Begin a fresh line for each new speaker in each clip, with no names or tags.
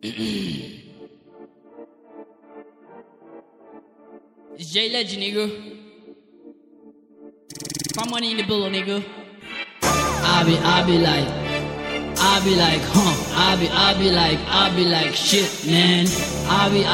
It's J Legend, nigga. My money in the bill, nigga. I be like, I be like, shit, man. I be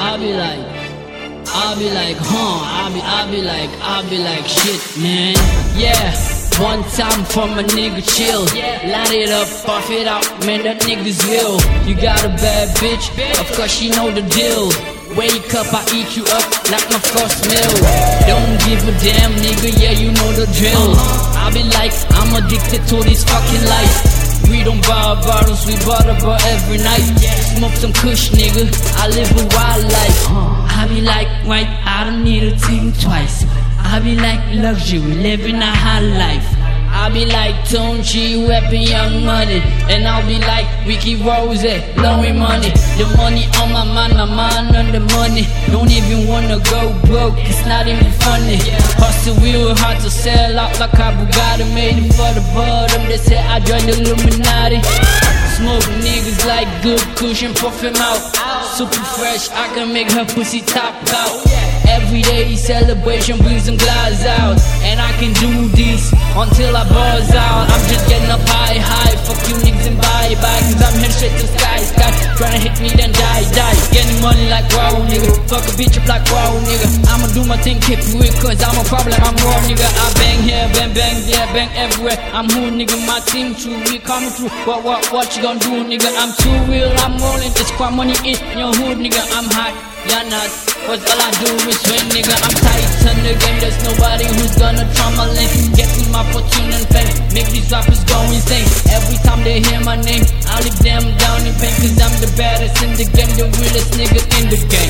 like, shit, man. Yeah. One time for my nigga chill. Light it up, puff it out, man, that nigga's real. You got a bad bitch, of course she know the deal. Wake up, I eat you up like my first meal. Don't give a damn, nigga, yeah, you know the drill. I be like, I'm addicted to this fucking life. We don't buy bottles, we bottle every night. Smoke some kush, nigga, I live a wild life. I be like, right, I don't need to think twice. I be like luxury, living a high life. I be like Tone G, weapon Young Money. And I'll be like Ricky Rose, blowing money. The money on my mind on the money. Don't even wanna go broke, it's not even funny. Hustle real hard to sell out like a Bugatti. Made it for the bottom, they say I joined the Illuminati. Smoke niggas like good cushion, puff him out. Super fresh, I can make her pussy top out. Everyday celebration, bring some glass out. And I can do this until I buzz out. I'm just getting up high, fuck you niggas and bye, cause I'm heading straight to the sky. Tryna hit me then die. Getting money like wow, nigga. Fuck a bitch up like wow, nigga. I'ma do my thing, keep it real, cause I'm a problem, I'm raw, nigga. I bang here, bang there, bang everywhere. I'm who, nigga, my team true, we coming through. What you gonna do, nigga? I'm too real, I'm rolling, this squad money in your hood, nigga. I'm hot, you're not. Cause all I do is win, nigga. I'm tight on the game, there's nobody who's gonna try my lane. Getting my fortune and fame, make these rappers go insane. Every time they hear my name, I leave them down in pain. Cause I'm the baddest in the game, the realest nigga in the game.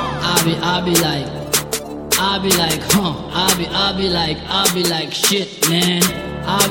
I be like, shit, man. I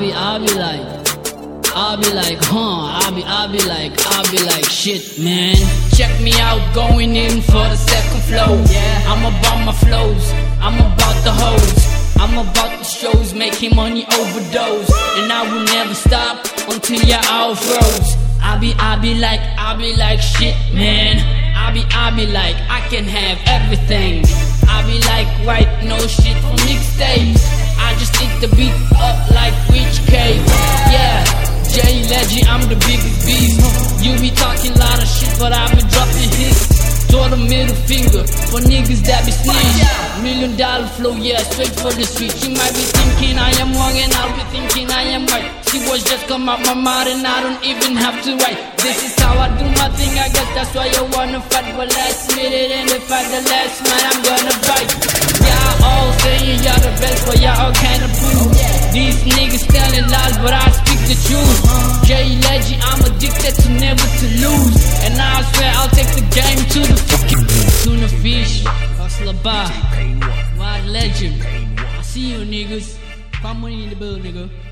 be like, shit, man. Check me out, going in for the second flow. I'm about my flows, I'm about the hoes, I'm about the shows, making money overdose. And I will never stop until you're all froze. I be like, shit, man. I be like, I can have everything. I be like, right, no shit for mixtapes. I just eat the beat up like Rich K. Yeah, J Legend, I'm the biggest beast. You be talking a lot of shit, but I be dropping hits. Throw the middle finger for niggas that be snitch. $1 million flow, yeah, straight for the street. She might be thinking I am wrong and I'll be thinking I am right. See what's just come out my mouth and I don't even have to write. This is how I do my thing, I guess that's why you wanna fight. But last minute and if I the last man, I'm gonna fight. Y'all all saying y'all the best, but y'all all kinda prove. These niggas telling lies, but I speak the truth. J Legend, I'm addicted to never to lose. And I swear I'll take the game to the fucking tuna fish, hustler bar, wild legend. I see you niggas. Come money in the bill, nigga.